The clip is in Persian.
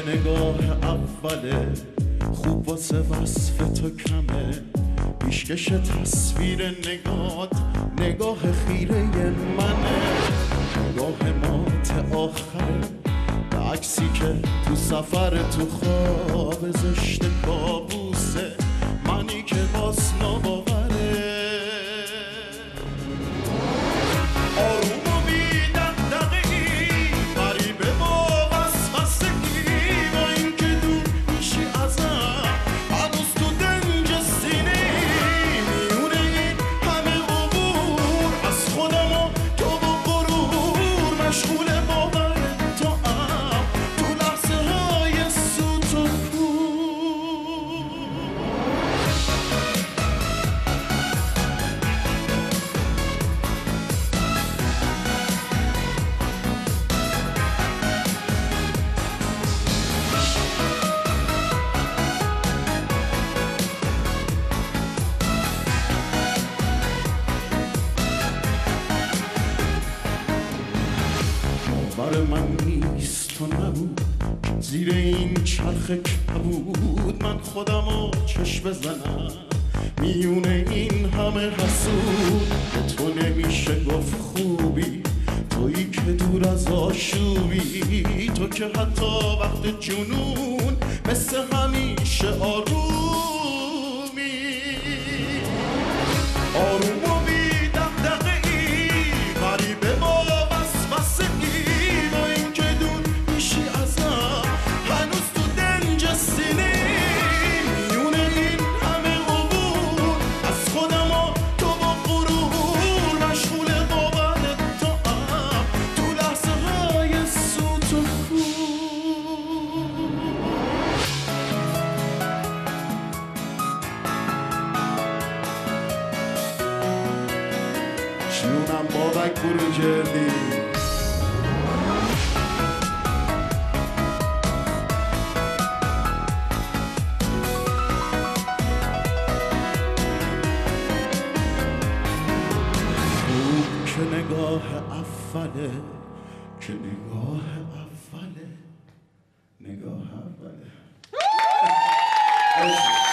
نگاه اوله خوب واسه وصف تو کمه پیشکش تصویر نگاه خیره منه نگاه مات آخره به عکسی که تو سفر تو خواب زشت کابوسه منی که باز ناباوره آروم و بی دغدغه‌ای غریبه با وسوسه‌ای با این که دور میشی ازم هنوز تو دنج سینه‌ای میونه این همه عبور از خودم و تو و غرور مشغول باور تو ام تو لحظه های سوت و باور من نیست تو نبود زیر این چرخ کبود من خودمو چشم بزنم میونه این همه حسود به تو نمیشه گفت خوبی تویی که دور از آشوبی تو که حتی وقت جنون مثل همیشه آرومی آروم و بی دغدغه‌ای غریبه با وسوسه‌ای با این که دور میشی ازم هنوز تو دنج سینه‌ای میونه این همه عبور از خودم و تو با غرور مشغول باور تو ام تو لحظه های سوت و جونم بابک بروجردی خوب که نگاه اوله که نگاه اوله